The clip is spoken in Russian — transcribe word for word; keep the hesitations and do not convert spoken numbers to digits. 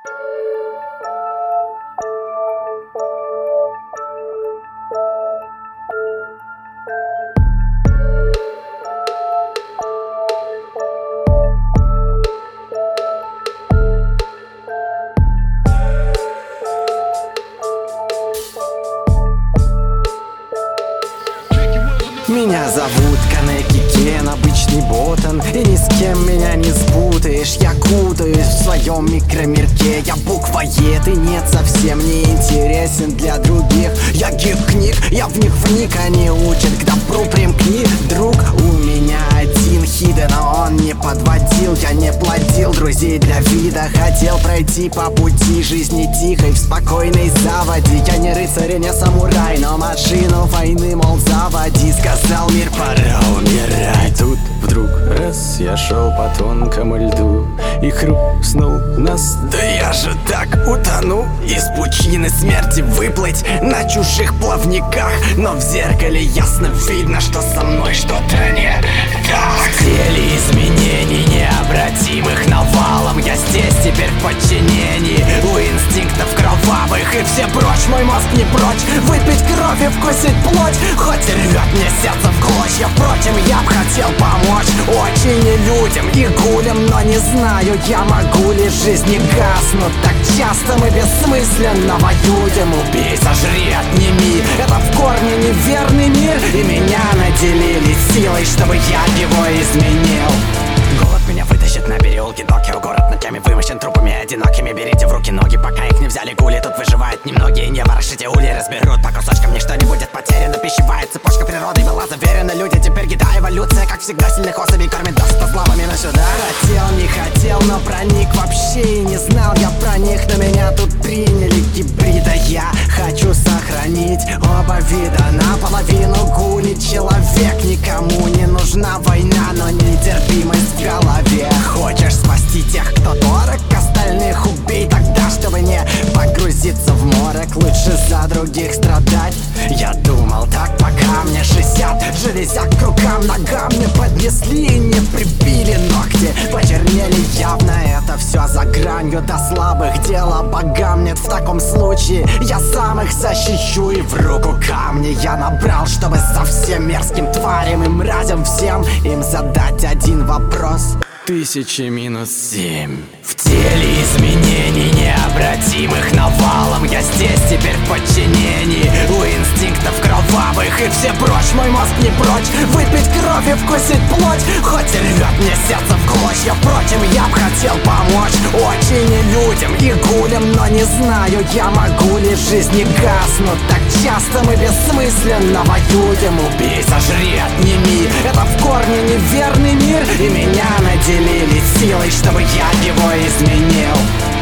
Меня зовут Канеки Кен, обычный ботан, и ни с кем меня не спутаешь. Я кутаюсь в своем микромирке. Я буква Е, ты нет, совсем не интересен для других. Я гик книг, я в них вник, они учат к добру примкни. Друг у меня один хит, но он не подводил. Я не плодил друзей для вида, хотел пройти по пути жизни тихой в спокойной заводе. Я не рыцарь и не самурай, но машину войны, мол, заводи. Сказал мир, пора умирать. Тут вдруг раз я шел по тонкому льду и хрустнул нос. Да я же так утону, из пучины смерти выплыть на чужих плавниках. Но в зеркале ясно видно, что со мной что-то не так. В теле изменений необратимых навалом. Я здесь теперь в подчинении у инстинктов кровавых. И все прочь, мой мозг не прочь выпить кровь и вкусить плоть. Хоть и рвет мне сердце в клочья, впрочем, я б хотел помочь очень и людям, и гулям, но не знаю, я могу ли. Жизни гаснут так часто, мы бессмысленно воюем. Убей, сожри, отними, это в корне неверный мир. И меня наделили силой, чтобы я его изменил. Голод меня вытащит на переулки Токио. Город ночами вымощен трупами одинокими. Берите в руки ноги, пока их не взяли гули. Тут выживают немногие, не ворошите ули. Разберут по кусочкам, ничто не будет потеряно. Пищевая цепочка природы была заверена. Люди теперь еда, эволюция, как всегда, сильных особей кормит досыта славами на сюда. Хотел, не хотел, но проник вообще и не знал я про них. Но меня тут приняли гибрида. Я хочу сохранить оба вида. Наполовину гули человек. Никому не нужна война, но нетерпимость в голове. Хочешь спасти тех, кто дорог, остальных убей тогда, чтобы не погрузиться в морок. Лучше за других страдать. Я думал так, пока мне шестьдесят. Железяк к рукам, ногам не поднесли и не прибили ногти. Почернели явно, это все за гранью до слабых. Дела богам нет в таком случае. Я сам их защищу, и в руку камни я набрал, чтобы совсем мерзким тварям и мразям всем им задать один вопрос. Тысяча минус семь. В теле изменений необратимых навалом. Я здесь теперь в подчинении у инстинктов кровавых. И все прочь, мой мозг не прочь выпить кровь и вкусить плоть. Хоть и рвет мне сердце в клочья, впрочем, я б хотел помочь очень и людям, и гулям, но не знаю, я могу ли. Жизни гаснут так часто, мы бессмысленно воюем. Убей, сожри, отними, это в корне неверный мир. И меня наделили силой, чтобы я его изменил.